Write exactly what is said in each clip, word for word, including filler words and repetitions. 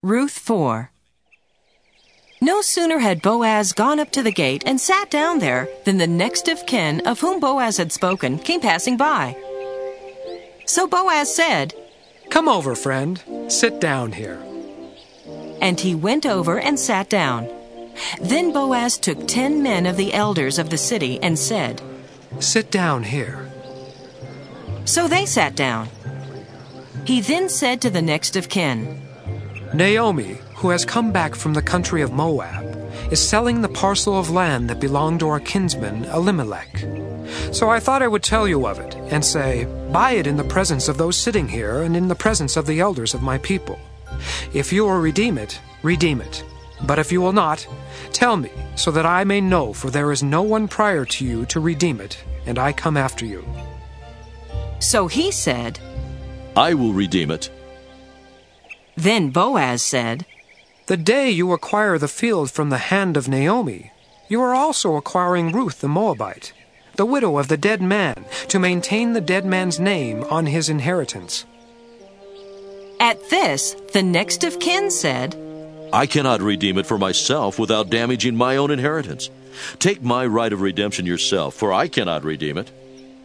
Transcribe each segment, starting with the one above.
Ruth four. No sooner had Boaz gone up to the gate and sat down there than the next of kin of whom Boaz had spoken came passing by. So Boaz said, "Come over, friend. Sit down here." And he went over and sat down. Then Boaz took ten men of the elders of the city and said, "Sit down here." So they sat down. He then said to the next of kin, "Naomi, who has come back from the country of Moab, is selling the parcel of land that belonged to our kinsman Elimelech. So I thought I would tell you of it and say, buy it in the presence of those sitting here and in the presence of the elders of my people. If you will redeem it, redeem it. But if you will not, tell me, so that I may know, for there is no one prior to you to redeem it, and I come after you." So he said, "I will redeem it." Then Boaz said, "The day you acquire the field from the hand of Naomi, you are also acquiring Ruth the Moabite, the widow of the dead man, to maintain the dead man's name on his inheritance." At this, the next of kin said, "I cannot redeem it for myself without damaging my own inheritance. Take my right of redemption yourself, for I cannot redeem it."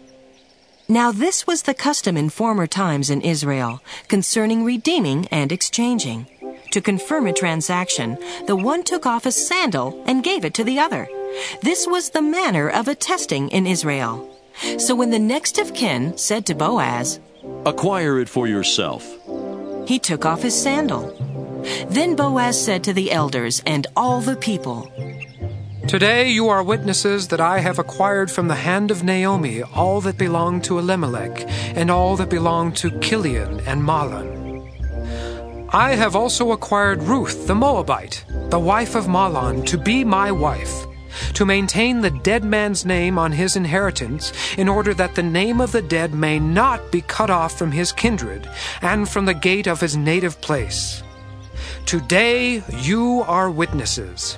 Now this was the custom in former times in Israel concerning redeeming and exchanging. To confirm a transaction, the one took off a sandal and gave it to the other. This was the manner of attesting in Israel. So when the next of kin said to Boaz, "Acquire it for yourself," he took off his sandal. Then Boaz said to the elders and all the people, "Today you are witnesses that I have acquired from the hand of Naomi all that belonged to Elimelech and all that belonged to Kilion and Mahlon. I have also acquired Ruth the Moabite, the wife of Mahlon, to be my wife, to maintain the dead man's name on his inheritance, in order that the name of the dead may not be cut off from his kindred and from the gate of his native place. Today you are witnesses."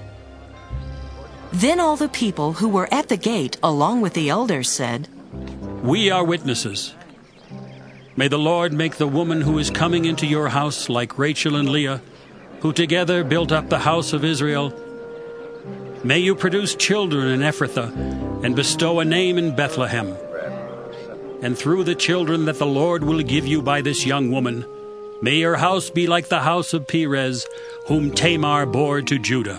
Then all the people who were at the gate along with the elders said, "We are witnesses. May the Lord make the woman who is coming into your house like Rachel and Leah, who together built up the house of Israel. May you produce children in Ephrathah and bestow a name in Bethlehem. And through the children that the Lord will give you by this young woman, may your house be like the house of Perez, whom Tamar bore to Judah."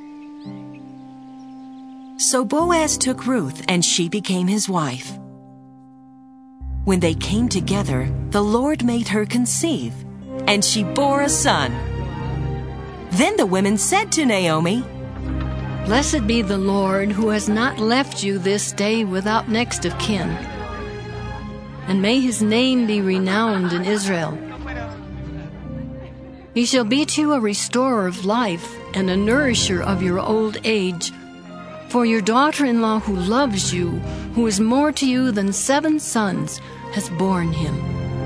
So Boaz took Ruth, and she became his wife. When they came together, the Lord made her conceive, and she bore a son. Then the women said to Naomi, "Blessed be the Lord, who has not left you this day without next of kin. And may his name be renowned in Israel. He shall be to you a restorer of life and a nourisher of your old age. For your daughter-in-law who loves you, who is more to you than seven sons, has borne him."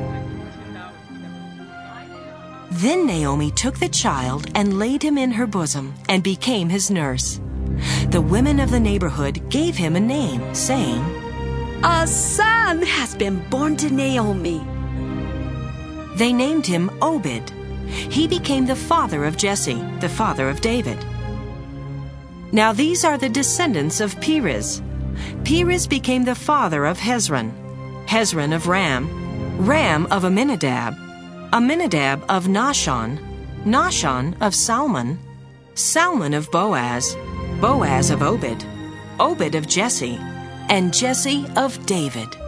Then Naomi took the child and laid him in her bosom and became his nurse. The women of the neighborhood gave him a name, saying, "A son has been born to Naomi." They named him Obed. He became the father of Jesse, the father of David. Now these are the descendants of Perez. Perez became the father of Hezron, Hezron of Ram, Ram of Amminadab, Amminadab of Nahshon, Nahshon of Salmon, Salmon of Boaz, Boaz of Obed, Obed of Jesse, and Jesse of David.